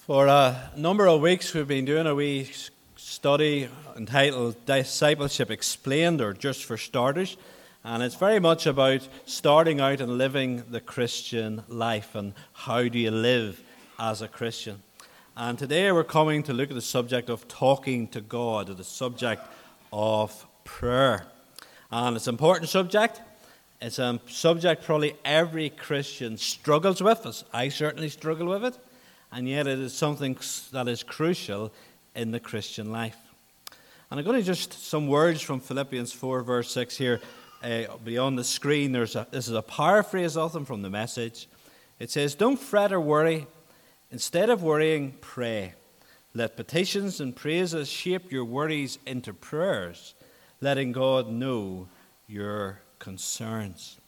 For a number of weeks, we've been doing a wee study entitled Discipleship Explained, or Just for Starters. And it's very much about starting out and living the Christian life and how do you live as a Christian. And today we're coming to look at the subject of talking to God, or the subject of prayer. And it's an important subject. It's a subject probably every Christian struggles with, as I certainly struggle with it. And yet it is something that is crucial in the Christian life. And I'm going to just some words from Philippians 4 verse 6 here. Beyond the screen, this is a paraphrase of them from the Message. It says, "Don't fret or worry. Instead of worrying, pray. Let petitions and praises shape your worries into prayers, letting God know your concerns."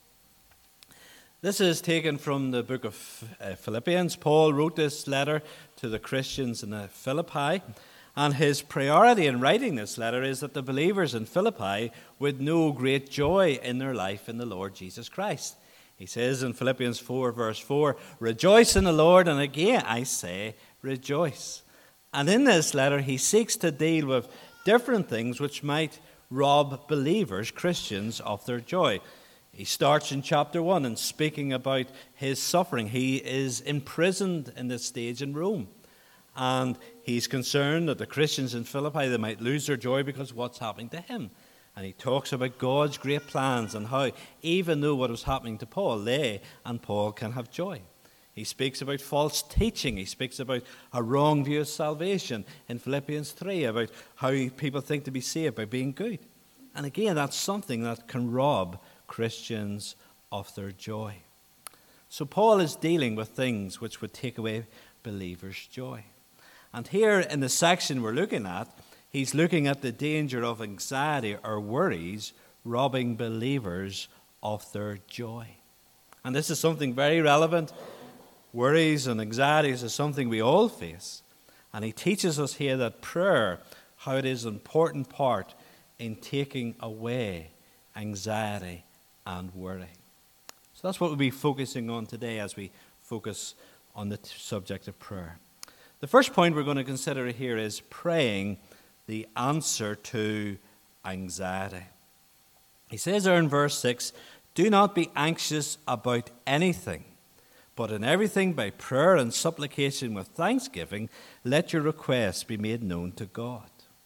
This is taken from the book of Philippians. Paul wrote this letter to the Christians in Philippi, and his priority in writing this letter is that the believers in Philippi would know great joy in their life in the Lord Jesus Christ. He says in Philippians 4 verse 4, "Rejoice in the Lord, and again I say, rejoice." And in this letter he seeks to deal with different things which might rob believers, Christians, of their joy. He starts in chapter 1 and speaking about his suffering. He is imprisoned in this stage in Rome. And he's concerned that the Christians in Philippi, they might lose their joy because of what's happening to him. And he talks about God's great plans and how, even though what was happening to Paul, they and Paul can have joy. He speaks about false teaching. He speaks about a wrong view of salvation in Philippians 3, about how people think to be saved by being good. And again, that's something that can rob Christians of their joy. So Paul is dealing with things which would take away believers' joy. And here in the section we're looking at, he's looking at the danger of anxiety or worries robbing believers of their joy. And this is something very relevant. Worries and anxieties is something we all face. And he teaches us here that prayer, how it is an important part in taking away anxiety and worry. So that's what we'll be focusing on today as we focus on the subject of prayer. The first point we're going to consider here is praying the answer to anxiety. He says there in verse 6, "Do not be anxious about anything, but in everything by prayer and supplication with thanksgiving, let your requests be made known to God."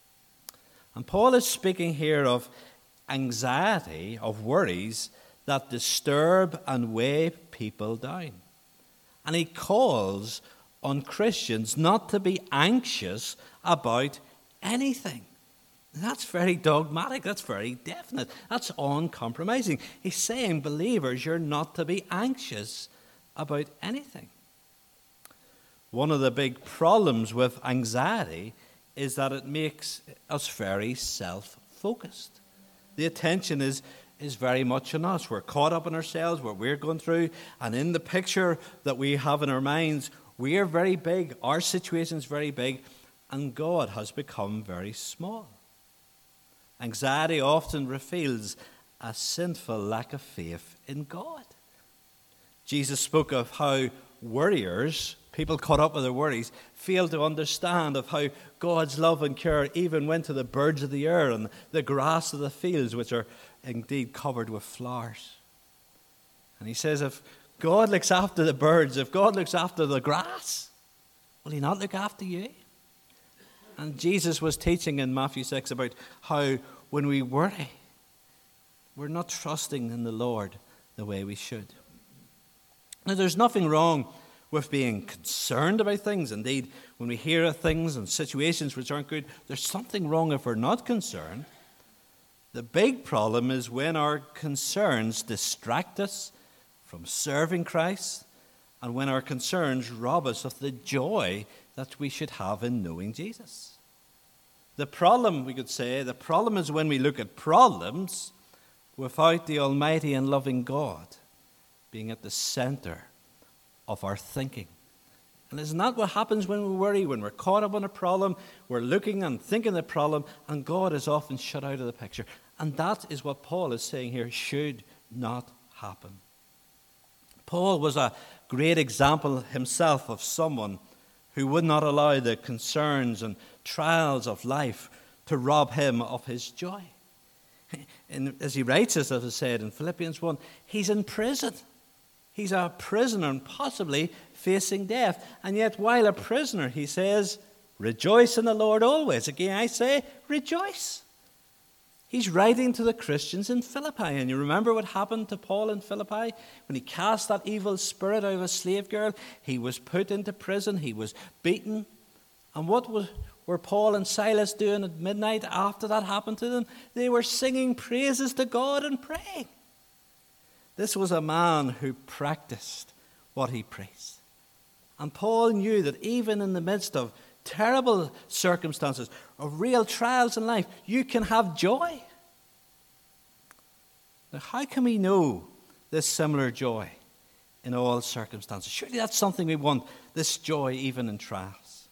And Paul is speaking here of anxiety, of worries that disturb and weigh people down. And he calls on Christians not to be anxious about anything. That's very dogmatic. That's very definite. That's uncompromising. He's saying, believers, you're not to be anxious about anything. One of the big problems with anxiety is that it makes us very self-focused. The attention is very much on us. We're caught up in ourselves, what we're going through, and in the picture that we have in our minds, we are very big, our situation is very big, and God has become very small. Anxiety often reveals a sinful lack of faith in God. Jesus spoke of how worriers, people caught up with their worries, fail to understand of how God's love and care even went to the birds of the air and the grass of the fields, which are indeed covered with flowers. And he says, if God looks after the birds, if God looks after the grass, will he not look after you? And Jesus was teaching in Matthew 6 about how when we worry, we're not trusting in the Lord the way we should. Now, there's nothing wrong with being concerned about things. Indeed, when we hear of things and situations which aren't good, there's something wrong if we're not concerned. The big problem is when our concerns distract us from serving Christ, and when our concerns rob us of the joy that we should have in knowing Jesus. The problem, we could say, the problem is when we look at problems without the Almighty and loving God being at the center of our thinking. And isn't that what happens when we worry? When we're caught up on a problem, we're looking and thinking the problem, and God is often shut out of the picture. And that is what Paul is saying here should not happen. Paul was a great example himself of someone who would not allow the concerns and trials of life to rob him of his joy. And as he writes this, as I said in Philippians 1, he's in prison. He's a prisoner and possibly facing death. And yet, while a prisoner, he says, rejoice in the Lord always. Again, I say, rejoice. He's writing to the Christians in Philippi. And you remember what happened to Paul in Philippi? When he cast that evil spirit out of a slave girl, he was put into prison, he was beaten. And what were Paul and Silas doing at midnight after that happened to them? They were singing praises to God and praying. This was a man who practiced what he preached. And Paul knew that even in the midst of terrible circumstances, of real trials in life, you can have joy. Now, how can we know this similar joy in all circumstances? Surely that's something we want, this joy even in trials.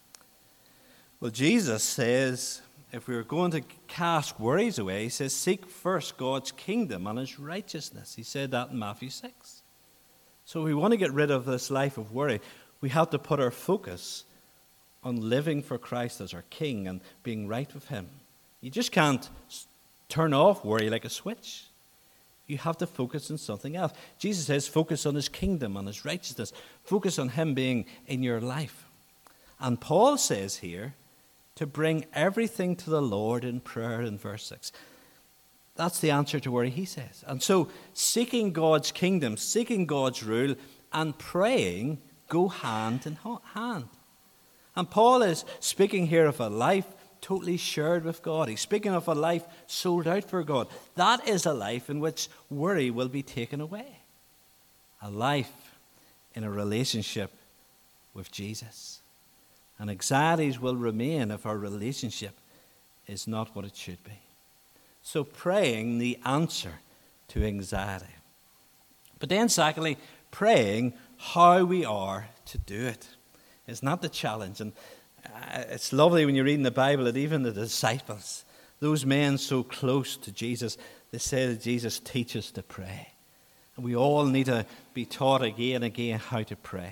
Well, Jesus says, if we were going to cast worries away, he says, seek first God's kingdom and his righteousness. He said that in Matthew 6. So if we want to get rid of this life of worry, we have to put our focus on living for Christ as our King and being right with him. You just can't turn off worry like a switch. You have to focus on something else. Jesus says focus on his kingdom, on his righteousness. Focus on him being in your life. And Paul says here to bring everything to the Lord in prayer in verse 6. That's the answer to worry, he says. And so seeking God's kingdom, seeking God's rule, and praying go hand in hand. And Paul is speaking here of a life totally shared with God. He's speaking of a life sold out for God. That is a life in which worry will be taken away. A life in a relationship with Jesus. And anxieties will remain if our relationship is not what it should be. So praying the answer to anxiety. But then secondly, praying how we are to do it. It's not the challenge. And it's lovely when you read in the Bible that even the disciples, those men so close to Jesus, they say that Jesus teaches to pray. And we all need to be taught again and again how to pray.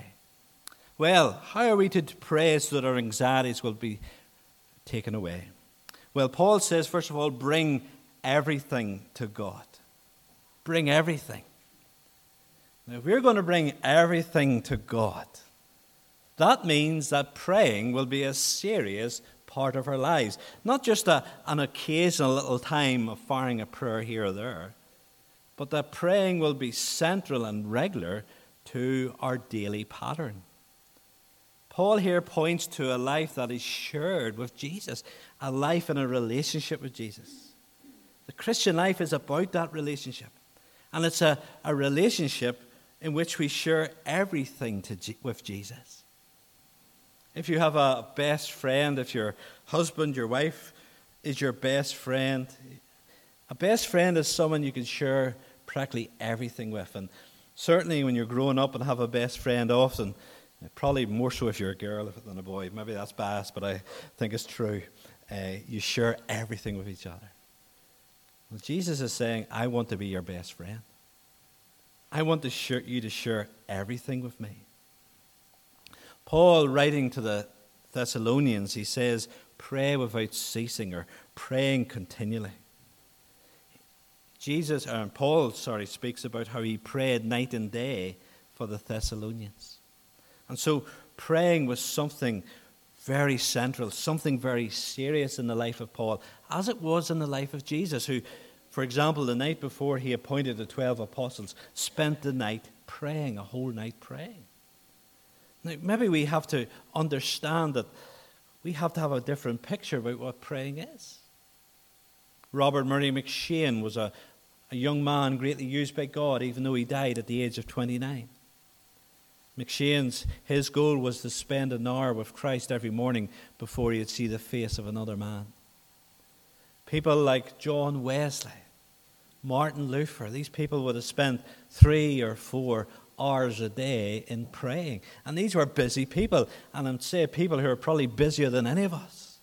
Well, how are we to pray so that our anxieties will be taken away? Well, Paul says, first of all, bring everything to God. Bring everything. Now, if we're going to bring everything to God, that means that praying will be a serious part of our lives. Not just an occasional little time of firing a prayer here or there, but that praying will be central and regular to our daily pattern. Paul here points to a life that is shared with Jesus, a life in a relationship with Jesus. The Christian life is about that relationship. And it's a relationship in which we share everything with Jesus. If you have a best friend, if your husband, your wife is your best friend, a best friend is someone you can share practically everything with. And certainly when you're growing up and have a best friend often, probably more so if you're a girl than a boy, maybe that's biased, but I think it's true. You share everything with each other. Well, Jesus is saying, I want to be your best friend. I want you to share everything with me. Paul, writing to the Thessalonians, he says, pray without ceasing or praying continually. Paul speaks about how he prayed night and day for the Thessalonians. And so praying was something very central, something very serious in the life of Paul, as it was in the life of Jesus, who, for example, the night before he appointed the 12 apostles, spent the night praying, a whole night praying. Now, maybe we have to understand that we have to have a different picture about what praying is. Robert Murray McCheyne was a young man greatly used by God, even though he died at the age of 29. His goal was to spend an hour with Christ every morning before he'd see the face of another man. People like John Wesley, Martin Luther, these people would have spent 3 or 4 hours a day in praying. And these were busy people, and I'd say people who are probably busier than any of us.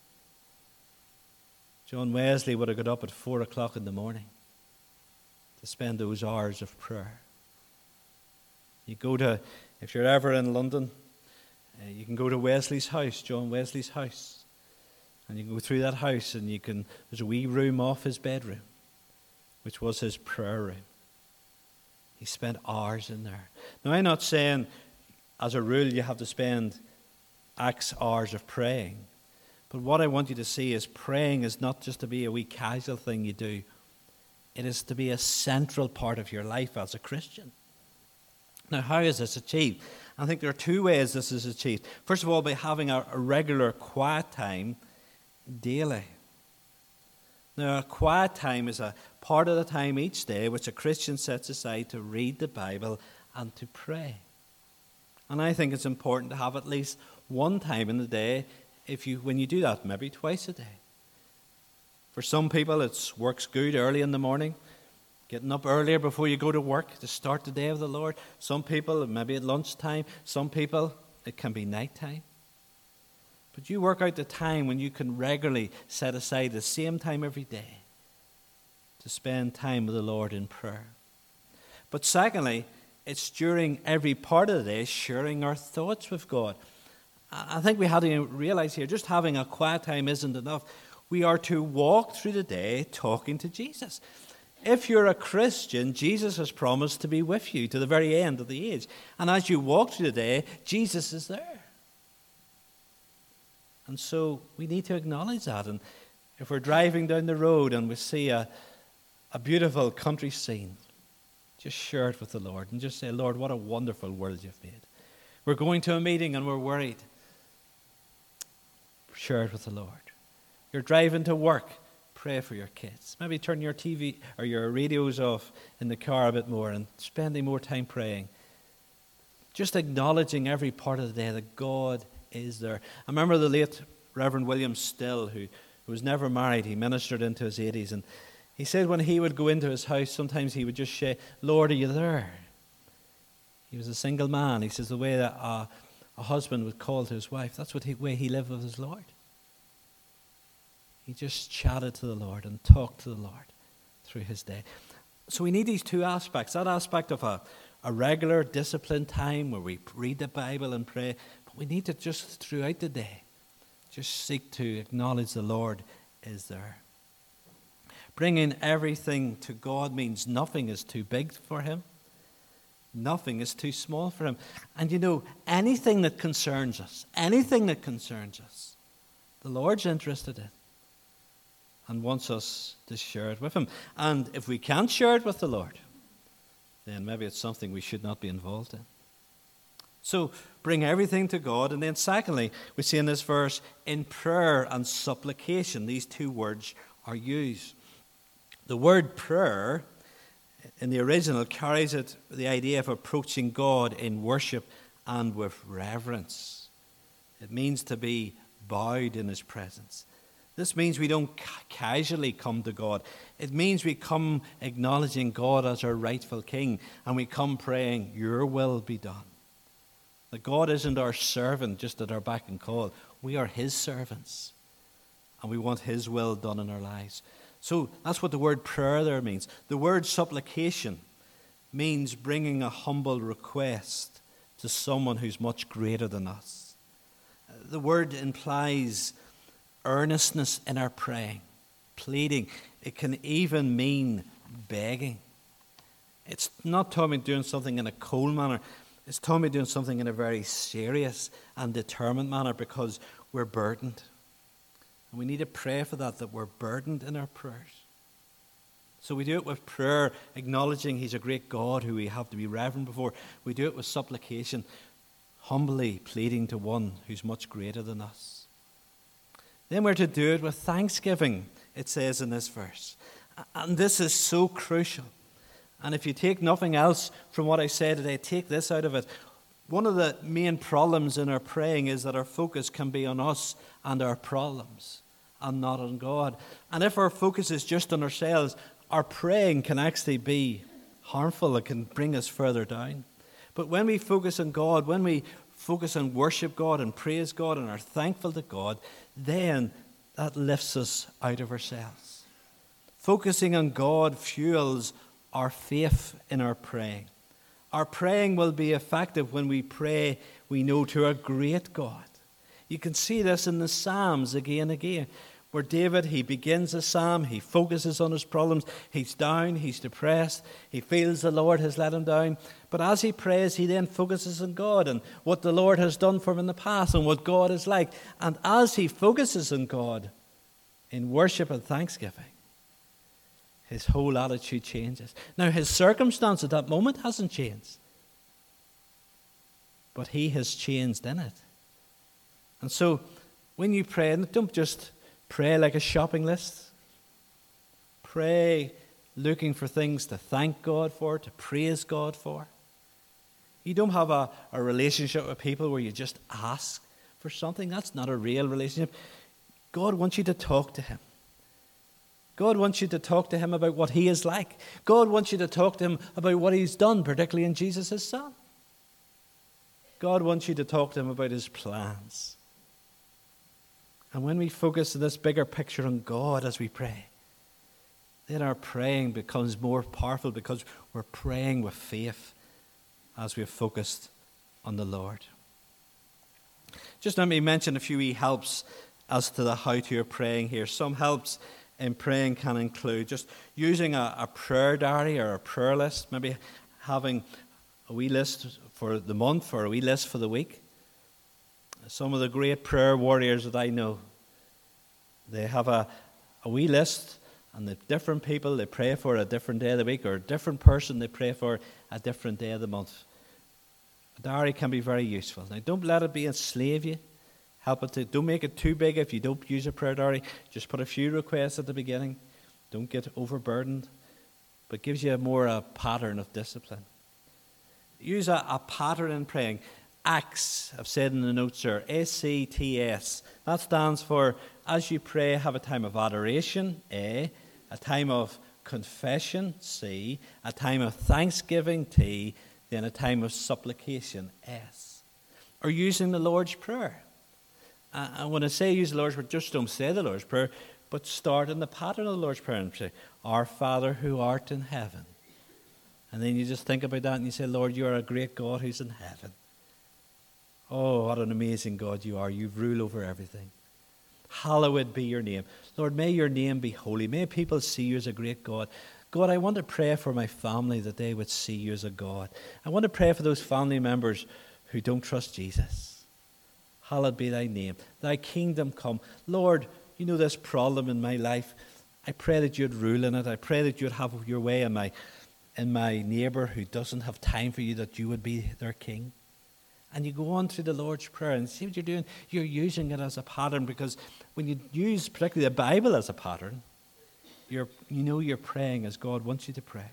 John Wesley would have got up at 4 o'clock in the morning to spend those hours of prayer. If you're ever in London, You can go to Wesley's house, John Wesley's house, and you can go through that house, and there's a wee room off his bedroom, which was his prayer room. He spent hours in there. Now, I'm not saying, as a rule, you have to spend X hours of praying. But what I want you to see is praying is not just to be a wee casual thing you do. It is to be a central part of your life as a Christian. Now, how is this achieved? I think there are two ways this is achieved. First of all, by having a regular quiet time daily. Now, a quiet time is a part of the time each day which a Christian sets aside to read the Bible and to pray. And I think it's important to have at least one time in the day, when you do that, maybe twice a day. For some people, it works good early in the morning, getting up earlier before you go to work to start the day of the Lord. Some people, maybe at lunchtime. Some people, it can be nighttime. But you work out the time when you can regularly set aside the same time every day to spend time with the Lord in prayer. But secondly, it's during every part of the day sharing our thoughts with God. I think we have to realize here, just having a quiet time isn't enough. We are to walk through the day talking to Jesus. If you're a Christian, Jesus has promised to be with you to the very end of the age. And as you walk through the day, Jesus is there. And so we need to acknowledge that. And if we're driving down the road and we see a beautiful country scene, just share it with the Lord and just say, Lord, what a wonderful world you've made. We're going to a meeting and we're worried. Share it with the Lord. You're driving to work. Pray for your kids. Maybe turn your TV or your radios off in the car a bit more and spending more time praying. Just acknowledging every part of the day that God is there. I remember the late Reverend William Still, who was never married. He ministered into his 80s. And he said when he would go into his house, sometimes he would just say, Lord, are you there? He was a single man. He says the way that a husband would call to his wife, that's the way he lived with his Lord. He just chatted to the Lord and talked to the Lord through his day. So we need these two aspects. That aspect of a regular disciplined time where we read the Bible and pray. But we need to just throughout the day, just seek to acknowledge the Lord is there. Bringing everything to God means nothing is too big for him. Nothing is too small for him. And you know, anything that concerns us, the Lord's interested in and wants us to share it with him. And if we can't share it with the Lord, then maybe it's something we should not be involved in. So bring everything to God. And then secondly, we see in this verse, in prayer and supplication, these two words are used. The word prayer in the original carries the idea of approaching God in worship and with reverence. It means to be bowed in his presence. This means we don't casually come to God. It means we come acknowledging God as our rightful king, and we come praying, your will be done. That God isn't our servant just at our beck and call. We are his servants, and we want his will done in our lives. So that's what the word prayer there means. The word supplication means bringing a humble request to someone who's much greater than us. The word implies earnestness in our praying, pleading. It can even mean begging. It's not talking about doing something in a cold manner. It's talking about doing something in a very serious and determined manner because we're burdened. And we need to pray for that we're burdened in our prayers. So we do it with prayer, acknowledging he's a great God who we have to be reverent before. We do it with supplication, humbly pleading to one who's much greater than us. Then we're to do it with thanksgiving, it says in this verse. And this is so crucial. And if you take nothing else from what I said today, take this out of it. One of the main problems in our praying is that our focus can be on us and our problems and not on God. And if our focus is just on ourselves, our praying can actually be harmful. It can bring us further down. But when we focus on God, when we focus on worship God and praise God and are thankful to God, then that lifts us out of ourselves. Focusing on God fuels our faith in our praying. Our praying will be effective when we pray, we know, to a great God. You can see this in the Psalms again and again, where David, he begins a psalm, he focuses on his problems, he's down, he's depressed, he feels the Lord has let him down. But as he prays, he then focuses on God and what the Lord has done for him in the past and what God is like. And as he focuses on God in worship and thanksgiving, his whole attitude changes. Now, his circumstance at that moment hasn't changed, but he has changed in it. And so, when you pray, don't just pray like a shopping list. Pray looking for things to thank God for, to praise God for. You don't have a relationship with people where you just ask for something. That's not a real relationship. God wants you to talk to him. God wants you to talk to him about what he is like. God wants you to talk to him about what he's done, particularly in Jesus, his son. God wants you to talk to him about his plans. And when we focus on this bigger picture on God as we pray, then our praying becomes more powerful because we're praying with faith as we're focused on the Lord. Just let me mention a few wee helps as to the how to your praying here. Some helps in praying can include just using a prayer diary or a prayer list, maybe having a wee list for the month or a wee list for the week. Some of the great prayer warriors that I know, they have a wee list and the different people they pray for a different day of the week or a different person they pray for a different day of the month. A diary can be very useful. Now, don't let it enslave you. Help it to, don't make it too big if you don't use a prayer diary. Just put a few requests at the beginning. Don't get overburdened. But it gives you a pattern of discipline. Use a pattern in praying. ACTS, I've said in the notes there, ACTS. That stands for, as you pray, have a time of adoration, A time of confession, C, a time of thanksgiving, T, then a time of supplication, S. Or using the Lord's Prayer. And when I say use the Lord's Prayer, just don't say the Lord's Prayer, but start in the pattern of the Lord's Prayer and say, Our Father who art in heaven. And then you just think about that and you say, Lord, you are a great God who's in heaven. Oh, what an amazing God you are. You rule over everything. Hallowed be your name. Lord, may your name be holy. May people see you as a great God. God, I want to pray for my family that they would see you as a God. I want to pray for those family members who don't trust Jesus. Hallowed be thy name. Thy kingdom come. Lord, you know this problem in my life. I pray that you'd rule in it. I pray that you'd have your way in my neighbour who doesn't have time for you, that you would be their king. And you go on through the Lord's Prayer and see what you're doing. You're using it as a pattern, because when you use particularly the Bible as a pattern, you're praying as God wants you to pray.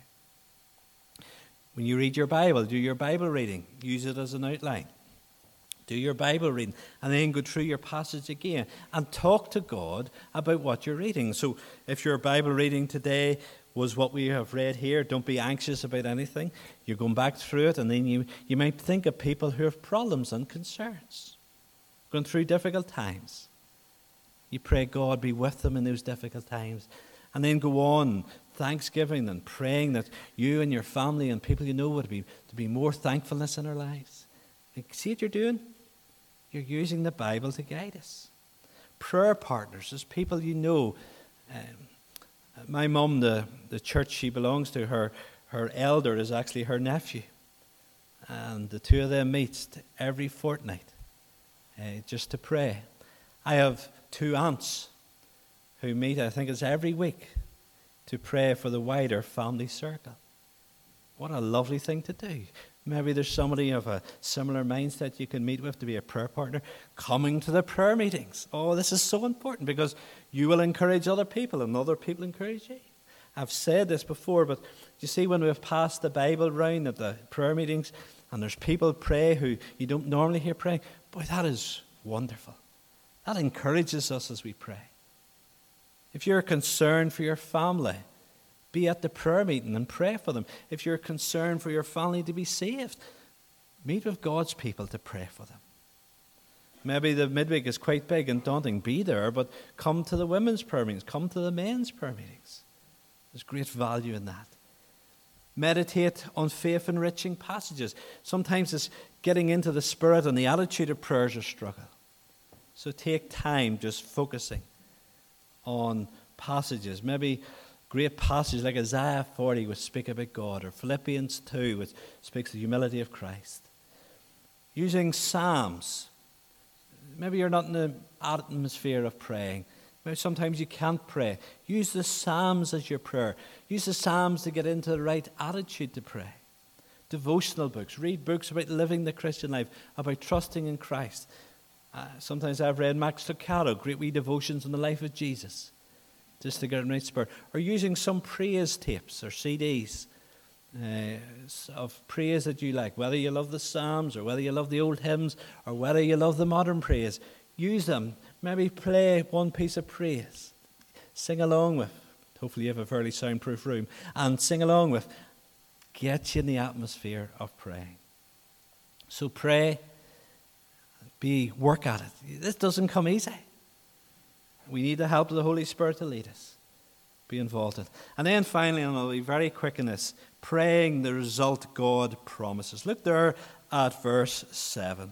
When you read your Bible, do your Bible reading. Use it as an outline. Do your Bible reading. And then go through your passage again. And talk to God about what you're reading. So if your Bible reading today was what we have read here, don't be anxious about anything. You're going back through it, and then you might think of people who have problems and concerns, going through difficult times. You pray God be with them in those difficult times. And then go on thanksgiving and praying that you and your family and people you know would be more thankfulness in our lives. And see what you're doing? You're using the Bible to guide us. Prayer partners, as people you know. My mum, the church she belongs to, her elder is actually her nephew. And the two of them meet every fortnight just to pray. I have two aunts who meet, I think it's every week, to pray for the wider family circle. What a lovely thing to do. Maybe there's somebody of a similar mindset you can meet with to be a prayer partner. Coming to the prayer meetings. Oh, this is so important, because you will encourage other people and other people encourage you. I've said this before, but you see, when we've passed the Bible round at the prayer meetings and there's people pray who you don't normally hear praying, boy, that is wonderful. That encourages us as we pray. If you're concerned for your family, be at the prayer meeting and pray for them. If you're concerned for your family to be saved, meet with God's people to pray for them. Maybe the midweek is quite big and daunting. Be there, but come to the women's prayer meetings. Come to the men's prayer meetings. There's great value in that. Meditate on faith-enriching passages. Sometimes it's getting into the spirit and the attitude of prayer is a struggle. So take time just focusing on passages. Maybe great passages like Isaiah 40 which speak about God, or Philippians 2 which speaks of the humility of Christ. Using Psalms. Maybe you're not in the atmosphere of praying. Maybe sometimes you can't pray. Use the Psalms as your prayer. Use the Psalms to get into the right attitude to pray. Devotional books. Read books about living the Christian life, about trusting in Christ. Sometimes I've read Max Lucado, great wee devotions on the life of Jesus, just to get in the right spirit. Or using some praise tapes or CDs of praise that you like, whether you love the Psalms or whether you love the old hymns or whether you love the modern praise. Use them. Maybe play one piece of praise. Sing along with. Hopefully you have a fairly soundproof room. And sing along with. Get you in the atmosphere of praying. So pray. Work at it. This doesn't come easy. We need the help of the Holy Spirit to lead us. Be involved in it. And then finally, and I'll be very quick in this, praying the result God promises. Look there at verse 7.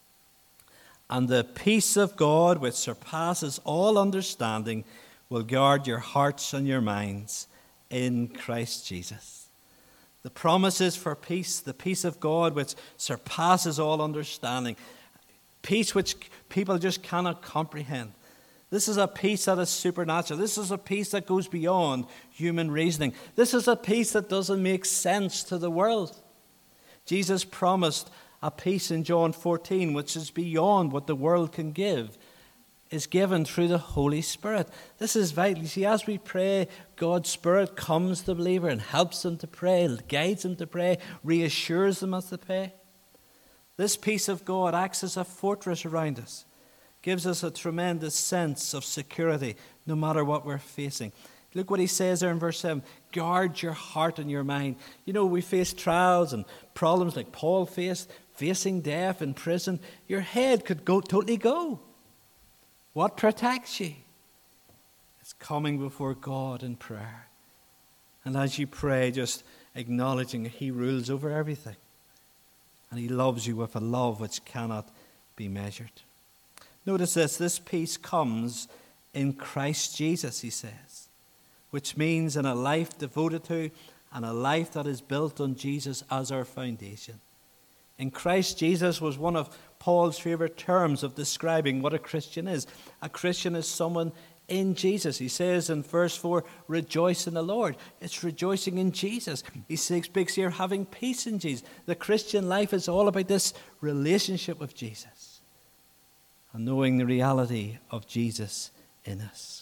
And the peace of God, which surpasses all understanding, will guard your hearts and your minds in Christ Jesus. The promises for peace, the peace of God, which surpasses all understanding. Peace which people just cannot comprehend. This is a peace that is supernatural. This is a peace that goes beyond human reasoning. This is a peace that doesn't make sense to the world. Jesus promised a peace in John 14, which is beyond what the world can give, is given through the Holy Spirit. This is vital. You see, as we pray, God's Spirit comes to the believer and helps them to pray, guides them to pray, reassures them as they pray. This peace of God acts as a fortress around us, gives us a tremendous sense of security no matter what we're facing. Look what he says there in verse 7. Guard your heart and your mind. You know, we face trials and problems like Paul faced, facing death in prison. Your head could totally go. What protects you? It's coming before God in prayer. And as you pray, just acknowledging he rules over everything. And he loves you with a love which cannot be measured. Notice this peace comes in Christ Jesus, he says, which means in a life devoted to and a life that is built on Jesus as our foundation. In Christ Jesus was one of Paul's favorite terms of describing what a Christian is. A Christian is someone in Jesus. He says in verse 4, rejoice in the Lord. It's rejoicing in Jesus. He speaks here having peace in Jesus. The Christian life is all about this relationship with Jesus and knowing the reality of Jesus in us.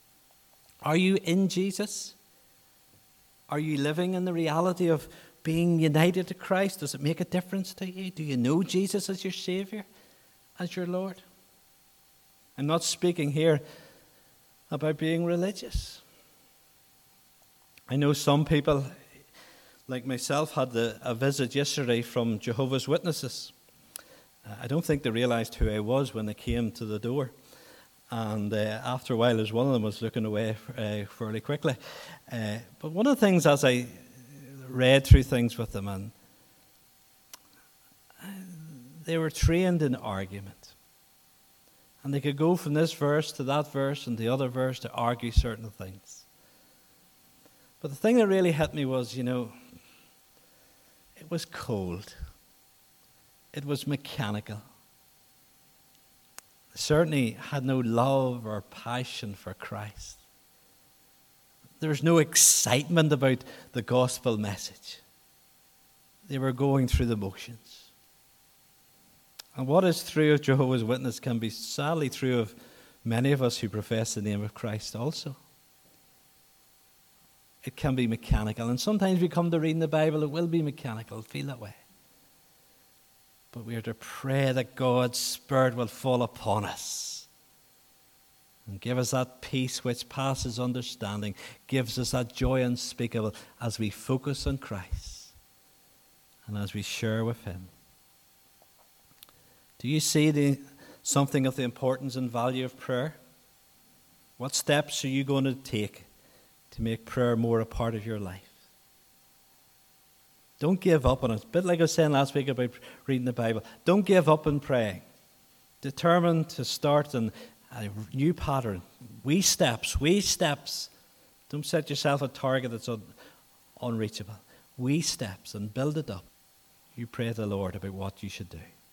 Are you in Jesus? Are you living in the reality of being united to Christ? Does it make a difference to you? Do you know Jesus as your Savior, as your Lord? I'm not speaking here about being religious. I know some people, like myself, had a visit yesterday from Jehovah's Witnesses. I don't think they realized who I was when they came to the door. And after a while, as one of them was looking away fairly quickly. But one of the things, as I read through things with them, and they were trained in argument. And they could go from this verse to that verse and the other verse to argue certain things. But the thing that really hit me was, it was cold. It was mechanical. They certainly had no love or passion for Christ. There was no excitement about the gospel message. They were going through the motions. And what is true of Jehovah's Witness can be sadly true of many of us who profess the name of Christ also. It can be mechanical. And sometimes we come to reading the Bible, it will be mechanical, feel that way. But we are to pray that God's Spirit will fall upon us and give us that peace which passes understanding, gives us that joy unspeakable as we focus on Christ and as we share with him. Do you see something of the importance and value of prayer? What steps are you going to take to make prayer more a part of your life? Don't give up on it. A bit like I was saying last week about reading the Bible. Don't give up on praying. Determined to start a new pattern. Wee steps. Don't set yourself a target that's unreachable. Wee steps, and build it up. You pray to the Lord about what you should do.